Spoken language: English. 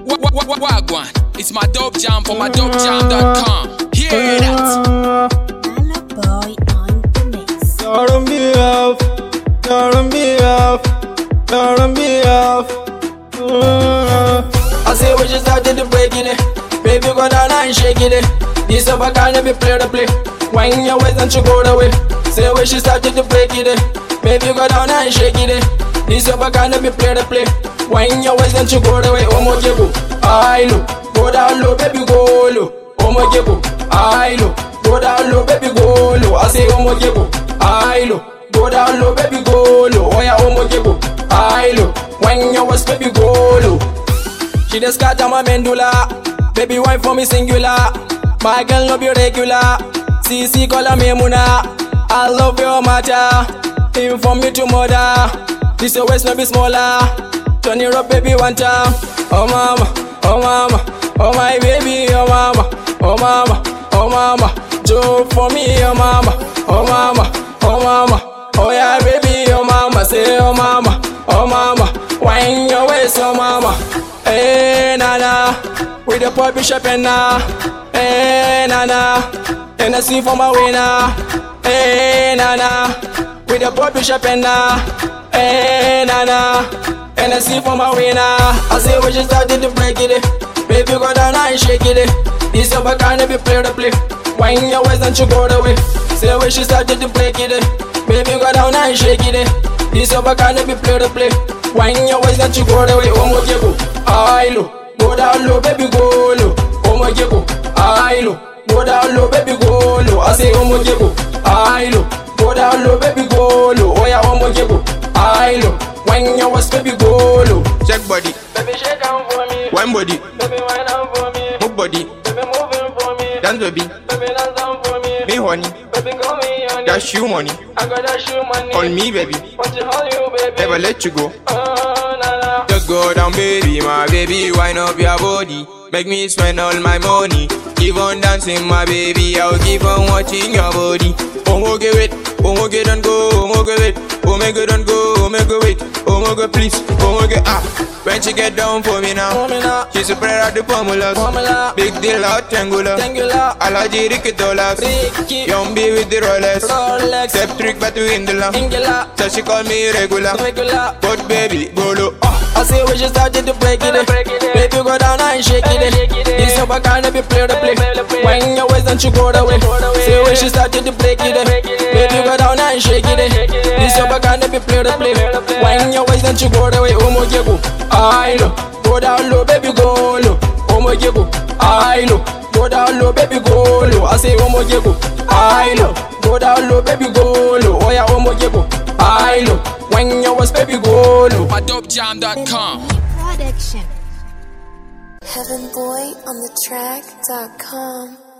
Wagwan, it's my dope jam for my dopejam.com. Hear that? Nana Boy on the mix. Don't be off, don't be off, don't be off. I say we just started to break it. Baby go down and shake it. This up I can't be play to play. Wind your waist and you go the way. Say we should started to break it. Baby go down and shake it. This up I can't be play to play. Wind your waist and you go the way. Oh my God, I look, go down low, baby go low. Oh my God, I look, go down low, baby go low. I say oh my God, I look, go down low, baby go low. Oh yeah, oh my God, I look, wind your waist, baby go low. She just scatter my medulla. Baby wine for me singular. My girl no be regular. CC call me Muna. I love your matter. Inform me to mother. This your waist no be smaller. Turn it up baby one time. Oh mama, oh mama, oh my baby, oh mama, oh mama, oh mama. Do for me, oh mama, oh mama, oh mama. Oh yeah baby, oh mama, say oh mama, oh mama. Wine your waist, oh mama. Hey nana, with the puppy shop and now. Hey nana, and I see for my winner. Hey nana, with the puppy shop and now. Hey nana, and I see for my winner. I say we just started to break it. Baby go down and shake it. This up I can't be play to play. Wind your waist and you go the way. Say we should started to break it. Baby go down and shake it. This up I can't be play to play. Wind your waist and you go the way. Oh my God, I look, go down low, baby go low. Oh my God, I look, go down low, baby go low. I say oh my God, I look, go down low, baby go low. Oh yeah, oh my God, I look, wind your waist, baby go low. Check body, Baby shake down for me, wine body, baby wine down for me, move body, baby moving for me, dance baby, baby dance down for me, me honey, baby call me honey, dash you money, I got that shoe money, call me baby, want to hold you baby, never let you go. oh na na. Just go down baby, my baby, wind up your body, make me spend all my money. Keep on dancing my baby, I'll keep on watching your body. Oh my God wait, oh my God don't go, oh my God wait, oh my God don't go, oh my God wait, oh my God please, oh my God ah. When she get down for me now, she's a prayer at the formula. Big deal out angular, allergy Ricky dollars. Young B with the Rolex, step trick but to Indula. So she call me regular, but baby go low. I say we just started to break it. Baby go down and shake it. This up I can't be play to play. Wind your waist and you go the way. Say we just started to break it. Baby go down and shake it. This up I can't be play to play. Wind your waist and you go the way. Oh my God, I look, go down low, baby go low. Oh my God, I look, go down low, baby go low. I say oh my God, I look, go down low, baby go low. Oh yeah, oh my God, I look, when your waist, baby go low. My dopejam.com. Production. Heaven Boy on the track.com.